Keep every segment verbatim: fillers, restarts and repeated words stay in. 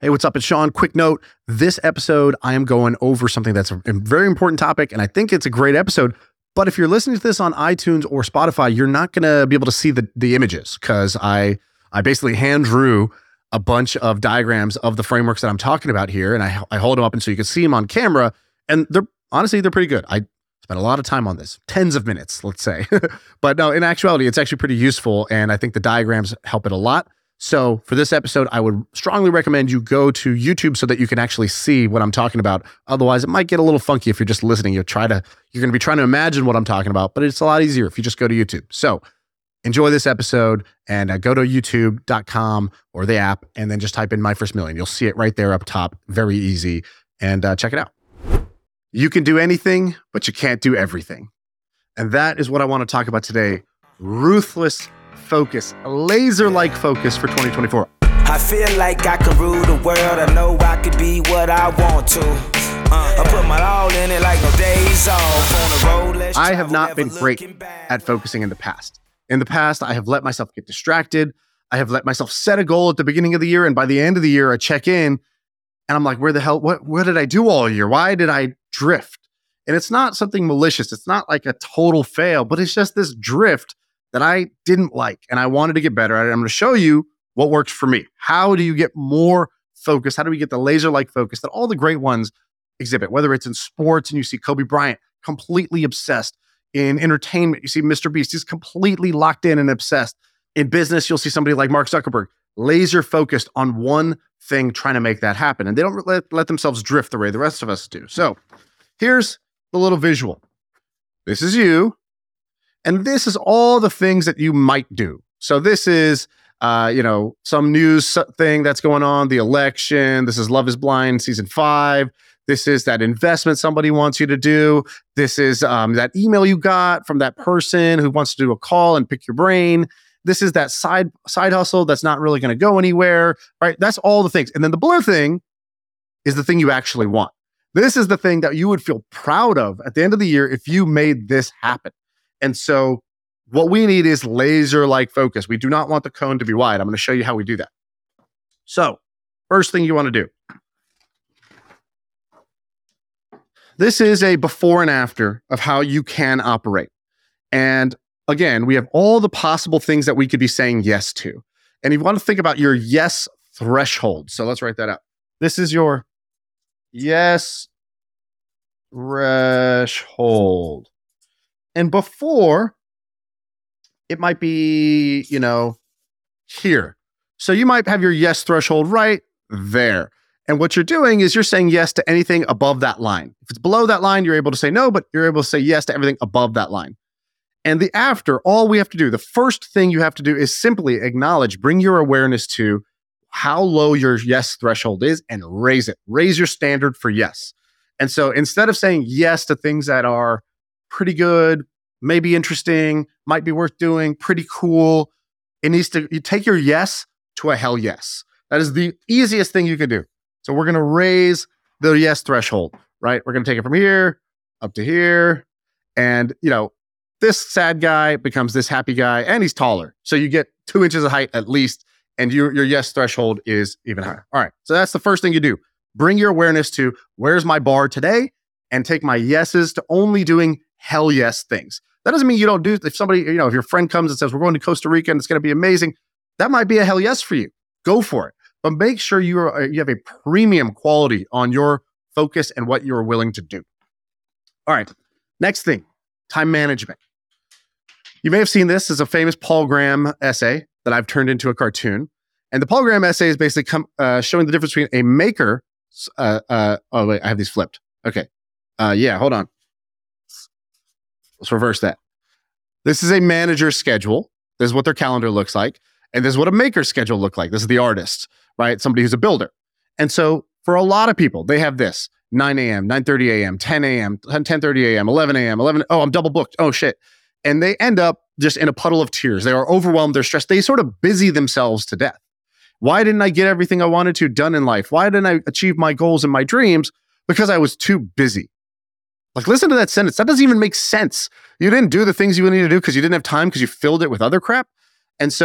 Hey, what's up? It's Sean. Quick note. This episode, I am going over something that's a very important topic, and I think it's a great episode. But if you're listening to this on iTunes or Spotify, you're not going to be able to see the, the images because I, I basically hand drew a bunch of diagrams of the frameworks that I'm talking about here, and I, I hold them up and so you can see them on camera, and they're honestly, they're pretty good. I spent a lot of time on this, tens of minutes, let's say. But no, in actuality, it's actually pretty useful, and I think the diagrams help it a lot. So for this episode, I would strongly recommend you go to YouTube so that you can actually see what I'm talking about. Otherwise, it might get a little funky if you're just listening. You'll try to, you're going to be trying to imagine what I'm talking about, but it's a lot easier if you just go to YouTube. So enjoy this episode and uh, go to youtube dot com or the app and then just type in My First Million. You'll see it right there up top. Very easy. And uh, check it out. You can do anything, but you can't do everything. And that is what I want to talk about today. Ruthless focus, laser-like focus for twenty twenty-four. I feel like I can rule the world. I know I could be what I want to. Uh, I put my all in it like no days off. On the road, I have not been great at focusing in the past. In the past, I have let myself get distracted. I have let myself set a goal at the beginning of the year, and by the end of the year, I check in, and I'm like, where the hell, what, what did I do all year? Why did I drift? And it's not something malicious. It's not like a total fail, but it's just this drift that I didn't like, and I wanted to get better at it. I'm going to show you what works for me. How do you get more focus? How do we get the laser-like focus that all the great ones exhibit? Whether it's in sports and you see Kobe Bryant completely obsessed. In entertainment, you see Mister Beast, he's completely locked in and obsessed. In business, you'll see somebody like Mark Zuckerberg, laser focused on one thing, trying to make that happen. And they don't let, let themselves drift the way the rest of us do. So here's the little visual. This is you. And this is all the things that you might do. So this is, uh, you know, some news thing that's going on, the election. This is Love is Blind season five. This is that investment somebody wants you to do. This is um, that email you got from that person who wants to do a call and pick your brain. This is that side side hustle that's not really going to go anywhere, right? That's all the things. And then the blue thing is the thing you actually want. This is the thing that you would feel proud of at the end of the year if you made this happen. And so what we need is laser-like focus. We do not want the cone to be wide. I'm going to show you how we do that. So first thing you want to do. This is a before and after of how you can operate. And again, we have all the possible things that we could be saying yes to. And you want to think about your yes threshold. So let's write that out. This is your yes threshold. And before, it might be, you know, here. So you might have your yes threshold right there. And what you're doing is you're saying yes to anything above that line. If it's below that line, you're able to say no, but you're able to say yes to everything above that line. And the after, all we have to do, the first thing you have to do is simply acknowledge, bring your awareness to how low your yes threshold is and raise it. Raise your standard for yes. And so instead of saying yes to things that are pretty good, maybe interesting, might be worth doing, pretty cool, it needs to, you take your yes to a hell yes. That is the easiest thing you can do. So we're going to raise the yes threshold, right? We're going to take it from here up to here. And, you know, this sad guy becomes this happy guy, and he's taller. So you get two inches of height at least, and your, your yes threshold is even higher. All right. So that's the first thing you do. Bring your awareness to where's my bar today, and take my yeses to only doing hell yes things. That doesn't mean you don't do, if somebody, you know, if your friend comes and says, we're going to Costa Rica and it's going to be amazing, that might be a hell yes for you. Go for it. But make sure you are, you have a premium quality on your focus and what you're willing to do. All right. Next thing, time management. You may have seen this as a famous Paul Graham essay that I've turned into a cartoon. And the Paul Graham essay is basically com- uh, showing the difference between a maker. Uh, uh, oh, wait, I have these flipped. Okay. Uh, yeah, hold on. Let's reverse that. This is a manager's schedule. This is what their calendar looks like. And this is what a maker's schedule looks like. This is the artist, right? Somebody who's a builder. And so for a lot of people, they have this nine a.m., nine thirty a.m., ten a.m., ten thirty a.m., eleven a.m., eleven. Oh, I'm double booked. Oh, shit. And they end up just in a puddle of tears. They are overwhelmed. They're stressed. They sort of busy themselves to death. Why didn't I get everything I wanted to done in life? Why didn't I achieve my goals and my dreams? Because I was too busy. Like, listen to that sentence. That doesn't even make sense. You didn't do the things you needed to do because you didn't have time because you filled it with other crap. And so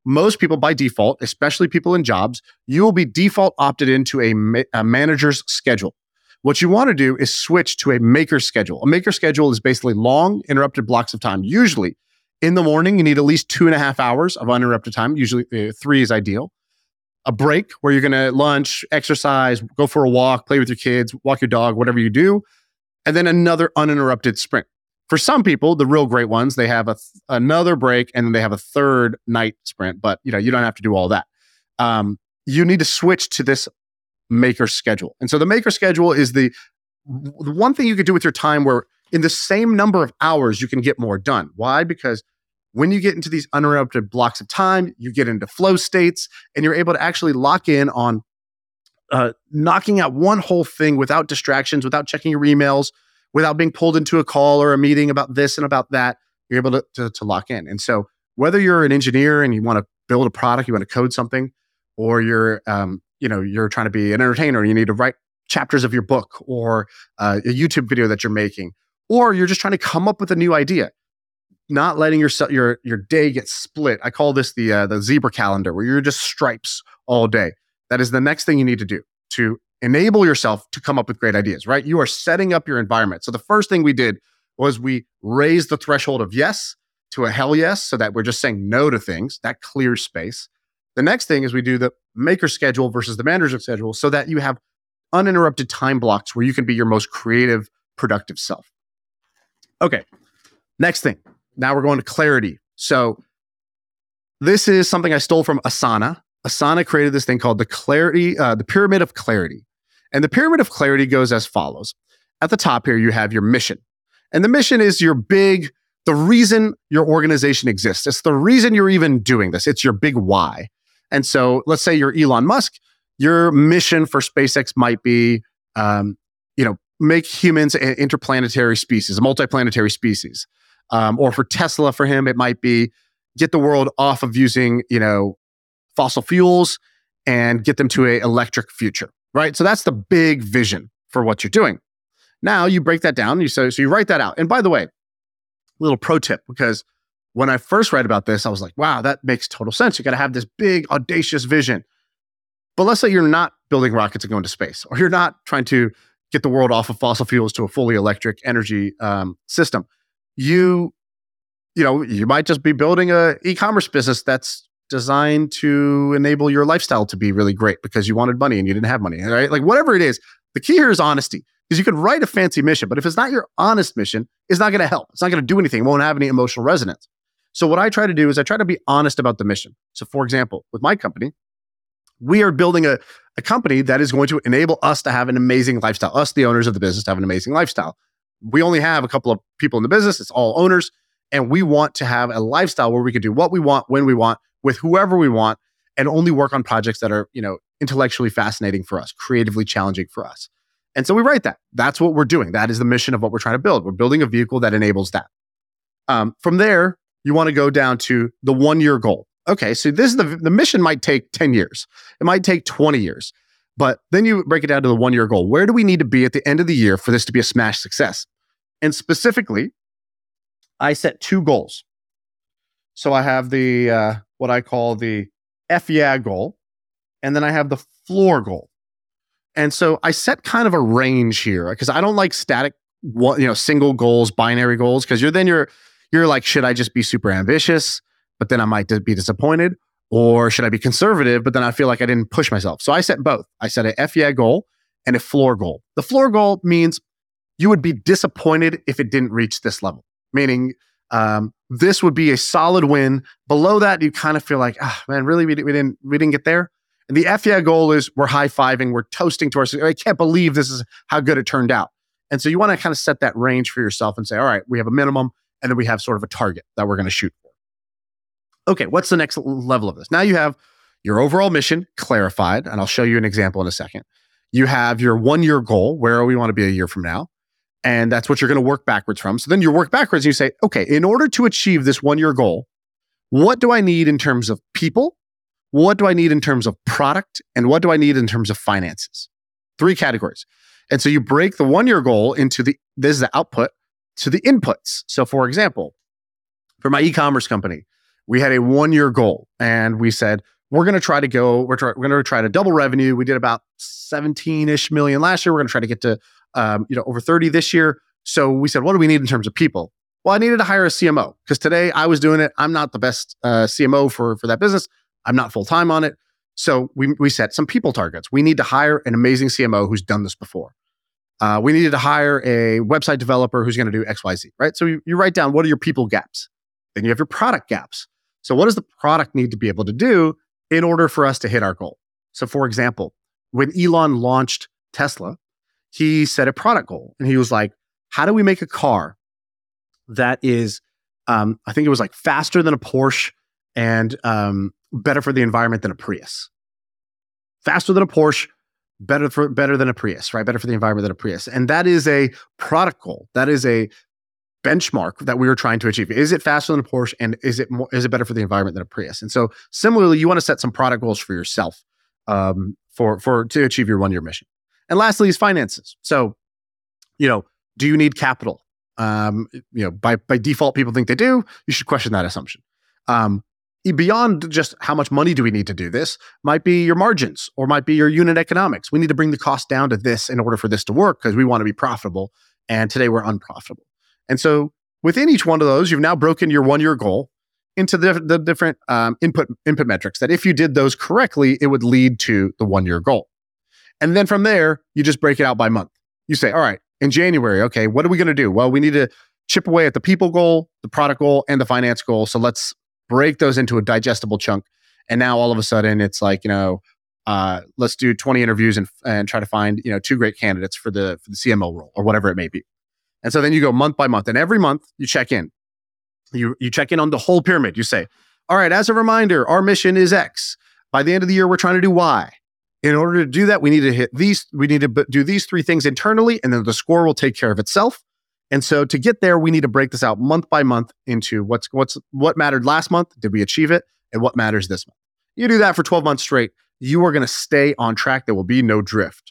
most people by default, especially people in jobs, you will be default opted into a, ma- a manager's schedule. What you want to do is switch to a maker schedule. A maker schedule is basically long, interrupted blocks of time. Usually in the morning, you need at least two and a half hours of uninterrupted time. Usually uh, three is ideal. A break where you're going to lunch, exercise, go for a walk, play with your kids, walk your dog, whatever you do. And then another uninterrupted sprint. For some people, the real great ones, they have a th- another break and then they have a third night sprint. But you know, you don't have to do all that. Um, you need to switch to this maker schedule. And so the maker schedule is the, the one thing you could do with your time where in the same number of hours, you can get more done. Why? Because when you get into these uninterrupted blocks of time, you get into flow states and you're able to actually lock in on uh, knocking out one whole thing without distractions, without checking your emails, without being pulled into a call or a meeting about this and about that. You're able to, to, to lock in. And so whether you're an engineer and you want to build a product, you want to code something, or you're, um, you know, you're trying to be an entertainer, and you need to write chapters of your book or uh, a YouTube video that you're making, or you're just trying to come up with a new idea, not letting your your your day get split. I call this the uh, the zebra calendar, where you're just stripes all day. That is the next thing you need to do to enable yourself to come up with great ideas, right? You are setting up your environment. So the first thing we did was we raised the threshold of yes to a hell yes, so that we're just saying no to things. That clears space. The next thing is we do the maker schedule versus the manager schedule, so that you have uninterrupted time blocks where you can be your most creative, productive self. Okay, next thing. Now we're going to clarity. So this is something I stole from Asana. Asana created this thing called the clarity, uh, the pyramid of clarity. And the pyramid of clarity goes as follows. At the top here, you have your mission. And the mission is your big, the reason your organization exists. It's the reason you're even doing this. It's your big why. And so let's say you're Elon Musk. Your mission for SpaceX might be, um, you know, make humans an interplanetary species, a multiplanetary species. Um, or for Tesla, for him, it might be get the world off of using, you know, fossil fuels and get them to an electric future, right? So that's the big vision for what you're doing. Now you break that down. You so, so you write that out. And by the way, little pro tip, because when I first read about this, I was like, wow, that makes total sense. You got to have this big, audacious vision. But let's say you're not building rockets to go into space, or you're not trying to get the world off of fossil fuels to a fully electric energy um, system. You, you know, you might just be building a e-commerce business that's designed to enable your lifestyle to be really great because you wanted money and you didn't have money, right? Like whatever it is, the key here is honesty. Because you can write a fancy mission, but if it's not your honest mission, it's not going to help. It's not going to do anything. It won't have any emotional resonance. So what I try to do is I try to be honest about the mission. So for example, with my company, we are building a, a company that is going to enable us to have an amazing lifestyle, us, the owners of the business, to have an amazing lifestyle. We only have a couple of people in the business. It's all owners. And we want to have a lifestyle where we can do what we want, when we want, with whoever we want, and only work on projects that are, you know, intellectually fascinating for us, creatively challenging for us. And so we write that. That's what we're doing. That is the mission of what we're trying to build. We're building a vehicle that enables that. Um, from there, you want to go down to the one-year goal. Okay, so this is the the mission might take ten years. It might take twenty years. But then you break it down to the one-year goal. Where do we need to be at the end of the year for this to be a smash success? And specifically, I set two goals. So I have the uh, what I call the F yeah goal, and then I have the floor goal. And so I set kind of a range here because I don't like static, you know, single goals, binary goals, because you're then you're you're like, should I just be super ambitious, but then I might be disappointed, or should I be conservative, but then I feel like I didn't push myself? So I set both. I set a F yeah goal and a floor goal. The floor goal means you would be disappointed if it didn't reach this level, meaning um, this would be a solid win. Below that, you kind of feel like, ah, oh, man, really, we, we didn't we didn't get there. And the F yeah goal is we're high-fiving, we're toasting to ourselves. I can't believe this is how good it turned out. And so you want to kind of set that range for yourself and say, all right, we have a minimum, and then we have sort of a target that we're going to shoot for. Okay, what's the next level of this? Now you have your overall mission clarified, and I'll show you an example in a second. You have your one-year goal, where we want to be a year from now, and that's what you're going to work backwards from. So then you work backwards and you say, okay, in order to achieve this one-year goal, what do I need in terms of people? What do I need in terms of product? And what do I need in terms of finances? Three categories. And so you break the one-year goal into the, this is the output, to the inputs. So for example, for my e-commerce company, We had a one-year goal, and we said, we're going to try to go, we're, try, we're going to try to double revenue. We did about seventeen-ish million last year. We're going to try to get to, um, you know, over thirty this year. So we said, what do we need in terms of people? Well, I needed to hire a C M O because today I was doing it. I'm not the best uh, C M O for, for that business. I'm not full-time on it. So we, we set some people targets. We need to hire an amazing C M O who's done this before. Uh, we needed to hire a website developer who's going to do X, Y, Z, right? So you, you write down, what are your people gaps? Then you have your product gaps. So what does the product need to be able to do in order for us to hit our goal? So for example, when Elon launched Tesla, he set a product goal and he was like, how do we make a car that is, um, I think it was like faster than a Porsche and um, better for the environment than a Prius? Faster than a Porsche, better for better than a Prius, right? Better for the environment than a Prius. And that is a product goal. That is a benchmark that we were trying to achieve. Is it faster than a Porsche, and is it more, is it better for the environment than a Prius? And so similarly, you want to set some product goals for yourself um, for for to achieve your one-year mission. And lastly is finances. So, you know, do you need capital? Um, you know, by by default, people think they do. You should question that assumption. Um, Beyond just how much money do we need to do this, might be your margins or might be your unit economics. We need to bring the cost down to this in order for this to work because we want to be profitable. And today we're unprofitable. And so within each one of those, you've now broken your one-year goal into the, the different um, input, input metrics that if you did those correctly, it would lead to the one-year goal. And then from there, you just break it out by month. You say, all right, in January, okay, what are we going to do? Well, we need to chip away at the people goal, the product goal, and the finance goal. So let's break those into a digestible chunk. And now all of a sudden it's like, you know, uh, let's do twenty interviews and, and try to find, you know, two great candidates for the, for the C M O role or whatever it may be. And so then you go month by month, and every month you check in. You, you check in on the whole pyramid. You say, all right, as a reminder, our mission is X. By the end of the year, we're trying to do Y. In order to do that, we need to hit these, we need to b- do these three things internally, and then the score will take care of itself. And so to get there, we need to break this out month by month into what's what's what mattered last month, did we achieve it, and what matters this month. You do that for twelve months straight, you are going to stay on track. There will be no drift.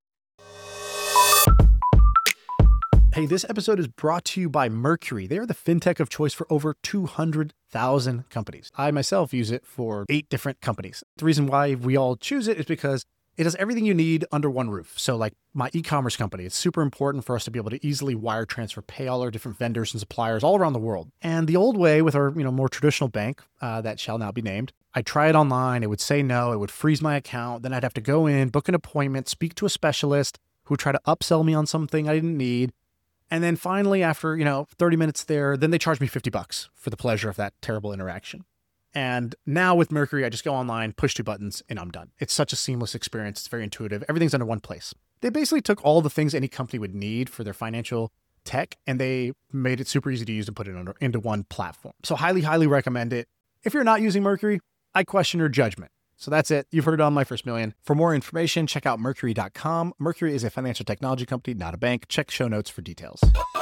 Hey, this episode is brought to you by Mercury. They are the fintech of choice for over two hundred thousand companies. I myself use it for eight different companies. The reason why we all choose it is because it does everything you need under one roof. So like my e-commerce company, it's super important for us to be able to easily wire transfer, pay all our different vendors and suppliers all around the world. And the old way with our, you know, more traditional bank uh, that shall now be named, I'd try it online. It would say no. It would freeze my account. Then I'd have to go in, book an appointment, speak to a specialist who would try to upsell me on something I didn't need. And then finally, after, you know, thirty minutes there, then they charge me fifty bucks for the pleasure of that terrible interaction. And now with Mercury, I just go online, push two buttons, and I'm done. It's such a seamless experience. It's very intuitive. Everything's under one place. They basically took all the things any company would need for their financial tech, and they made it super easy to use and put it under, into one platform. So highly, highly recommend it. If you're not using Mercury, I question your judgment. So that's it. You've heard it on My First Million. For more information, check out Mercury dot com. Mercury is a financial technology company, not a bank. Check show notes for details.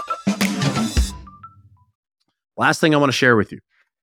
Last thing I want to share with you.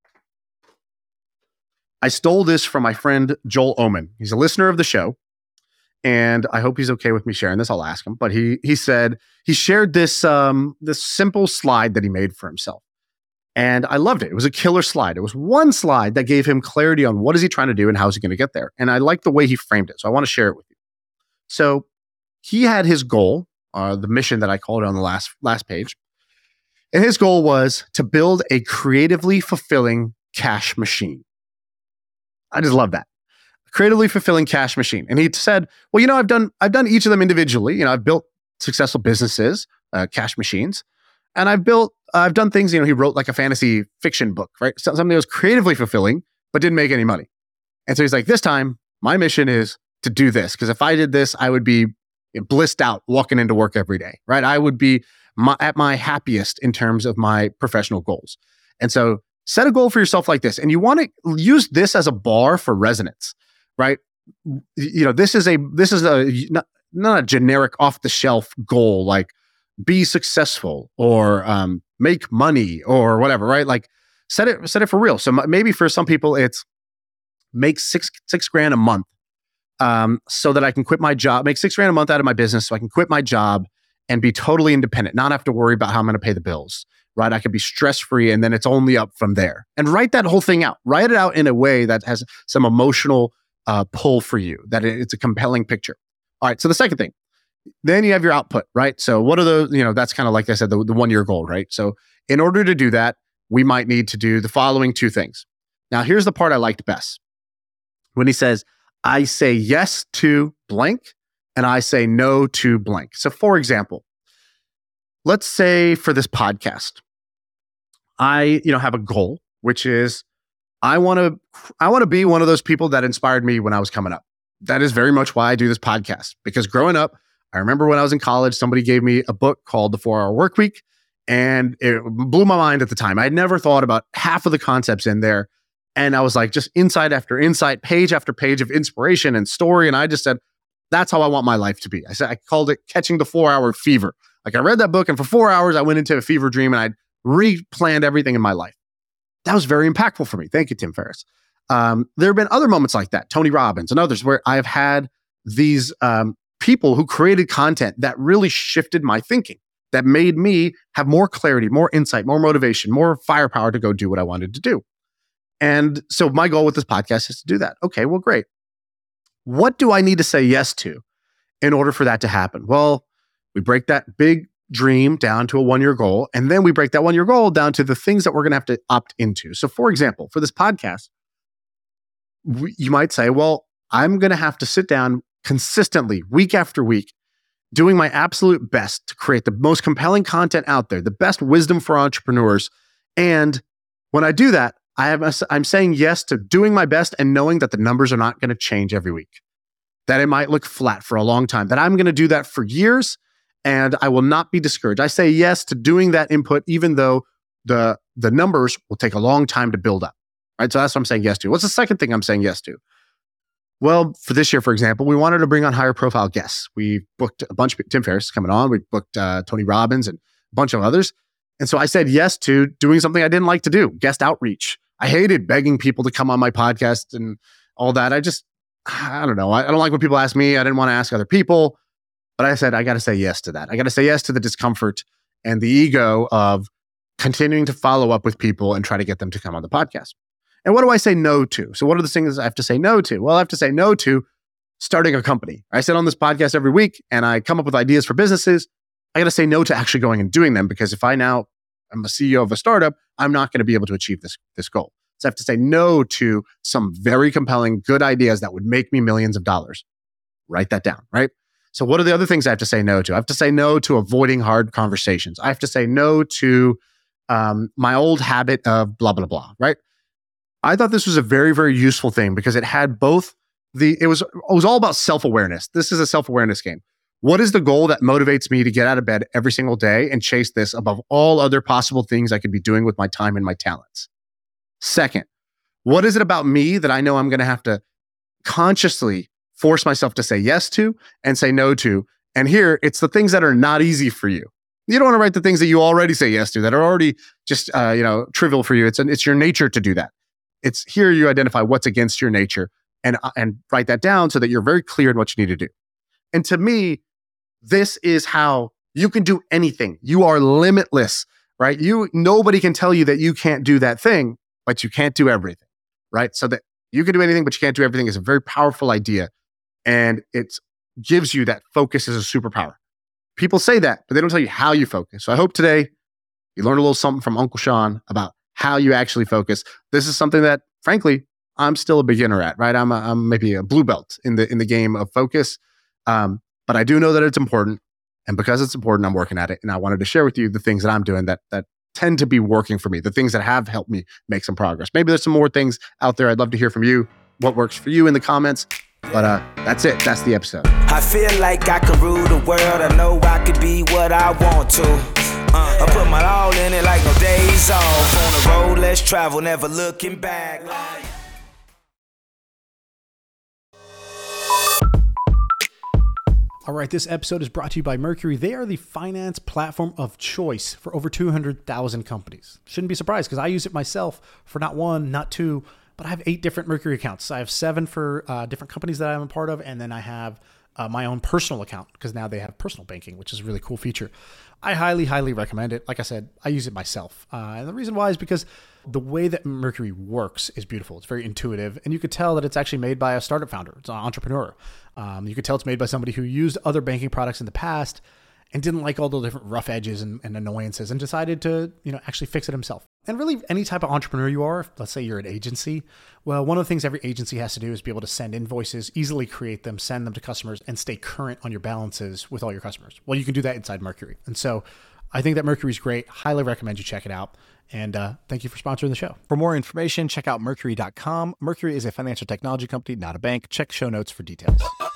I stole this from my friend Joel Oman. He's a listener of the show, and I hope he's okay with me sharing this. I'll ask him. But he he said he shared this um, this simple slide that he made for himself, and I loved it. It was a killer slide. It was one slide that gave him clarity on what is he trying to do and how is he going to get there. And I like the way he framed it, so I want to share it with you. So he had his goal, uh, the mission that I called it on the last last page, and his goal was to build a creatively fulfilling cash machine. I just love that. Creatively fulfilling cash machine. And he said, well, you know, I've done, I've done each of them individually. You know, I've built successful businesses, uh, cash machines, and I've built, uh, I've done things, you know, he wrote like a fantasy fiction book, right? So, something that was creatively fulfilling, but didn't make any money. And so he's like, this time my mission is to do this. Cause if I did this, I would be blissed out walking into work every day, right? I would be my, at my happiest in terms of my professional goals. And so set a goal for yourself like this, and you want to use this as a bar for resonance, right? You know, this is a this is a not, not a generic off the shelf goal like be successful or um, make money or whatever, right? Like set it set it for real. So maybe for some people it's make six six grand a month, um, so that I can quit my job, make six grand a month out of my business, so I can quit my job and be totally independent, not have to worry about how I'm going to pay the bills. right? I could be stress-free, and then it's only up from there. And write that whole thing out. Write it out in a way that has some emotional uh, pull for you, that it's a compelling picture. All right, so the second thing, then you have your output, right? So what are those, you know, that's kind of like I said, the, the one-year goal, right? So in order to do that, we might need to do the following two things. Now, here's the part I liked best. When he says, I say yes to blank, and I say no to blank. So for example, let's say for this podcast, I, you know, have a goal, which is I want to, I want to be one of those people that inspired me when I was coming up. That is very much why I do this podcast, because growing up, I remember when I was in college, somebody gave me a book called The four hour Workweek, and it blew my mind at the time. I had never thought about half of the concepts in there. And I was like, just insight after insight, page after page of inspiration and story. And I just said, that's how I want my life to be. I said, I called it Catching the four hour Fever. Like I read that book, and for four hours, I went into a fever dream, and I replanned everything in my life. That was very impactful for me. Thank you, Tim Ferriss. Um, there have been other moments like that, Tony Robbins and others, where I have had these um, people who created content that really shifted my thinking, that made me have more clarity, more insight, more motivation, more firepower to go do what I wanted to do. And so my goal with this podcast is to do that. Okay, well, great. What do I need to say yes to in order for that to happen? Well, we break that big dream down to a one-year goal, and then we break that one-year goal down to the things that we're going to have to opt into. So for example, for this podcast, we, you might say, well, I'm going to have to sit down consistently week after week, doing my absolute best to create the most compelling content out there, the best wisdom for entrepreneurs. And when I do that, I have a, I'm saying yes to doing my best and knowing that the numbers are not going to change every week, that it might look flat for a long time, that I'm going to do that for years, and I will not be discouraged. I say yes to doing that input, even though the, the numbers will take a long time to build up, right? So that's what I'm saying yes to. What's the second thing I'm saying yes to? Well, for this year, for example, we wanted to bring on higher profile guests. We booked a bunch of, Tim Ferriss is coming on. We booked uh, Tony Robbins and a bunch of others. And so I said yes to doing something I didn't like to do, guest outreach. I hated begging people to come on my podcast and all that. I just, I don't know. I, I don't like when people ask me. I didn't want to ask other people. But I said, I got to say yes to that. I got to say yes to the discomfort and the ego of continuing to follow up with people and try to get them to come on the podcast. And what do I say no to? So what are the things I have to say no to? Well, I have to say no to starting a company. I sit on this podcast every week and I come up with ideas for businesses. I got to say no to actually going and doing them, because if I now am a C E O of a startup, I'm not going to be able to achieve this, this goal. So I have to say no to some very compelling, good ideas that would make me millions of dollars. Write that down, right? So what are the other things I have to say no to? I have to say no to avoiding hard conversations. I have to say no to um, my old habit of blah, blah, blah, right? I thought this was a very, very useful thing because it had both the, it was, it was all about self-awareness. This is a self-awareness game. What is the goal that motivates me to get out of bed every single day and chase this above all other possible things I could be doing with my time and my talents? Second, what is it about me that I know I'm going to have to consciously force myself to say yes to and say no to? And here, it's the things that are not easy for you. You don't want to write the things that you already say yes to that are already just, uh, you know, trivial for you. It's an, it's your nature to do that. It's here you identify what's against your nature and, uh, and write that down so that you're very clear in what you need to do. And to me, this is how you can do anything. You are limitless, right? You, nobody can tell you that you can't do that thing, but you can't do everything, right? So that you can do anything, but you can't do everything is a very powerful idea. And it gives you that focus as a superpower. People say that, but they don't tell you how you focus. So I hope today you learned a little something from Uncle Sean about how you actually focus. This is something that, frankly, I'm still a beginner at, right? I'm, a, I'm maybe a blue belt in the in the game of focus. Um, but I do know that it's important. And because it's important, I'm working at it. And I wanted to share with you the things that I'm doing that that tend to be working for me, the things that have helped me make some progress. Maybe there's some more things out there. I'd love to hear from you, what works for you in the comments. But uh, that's it. That's the episode. I feel like I can rule the world. I know I could be what I want to. Uh, I put my all in it like no days off. On the road, let's travel, never looking back. All right, this episode is brought to you by Mercury. They are the finance platform of choice for over two hundred thousand companies. Shouldn't be surprised because I use it myself for not one, not two, but I have eight different Mercury accounts. I have seven for uh, different companies that I'm a part of, and then I have uh, my own personal account because now they have personal banking, which is a really cool feature. I highly, highly recommend it. Like I said, I use it myself. Uh, and the reason why is because the way that Mercury works is beautiful. It's very intuitive. And you could tell that it's actually made by a startup founder. It's an entrepreneur. Um, you could tell it's made by somebody who used other banking products in the past and didn't like all the different rough edges and, and annoyances and decided to, you know, actually fix it himself. And really any type of entrepreneur you are, let's say you're an agency, well, one of the things every agency has to do is be able to send invoices, easily create them, send them to customers, and stay current on your balances with all your customers. Well, you can do that inside Mercury. And so I think that Mercury is great. Highly recommend you check it out. And uh, thank you for sponsoring the show. For more information, check out Mercury dot com. Mercury is a financial technology company, not a bank. Check show notes for details.